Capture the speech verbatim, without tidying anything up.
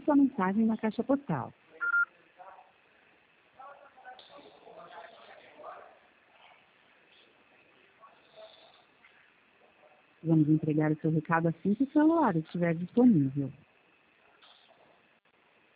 sua mensagem na caixa postal. Vamos entregar o seu recado assim que o celular estiver disponível.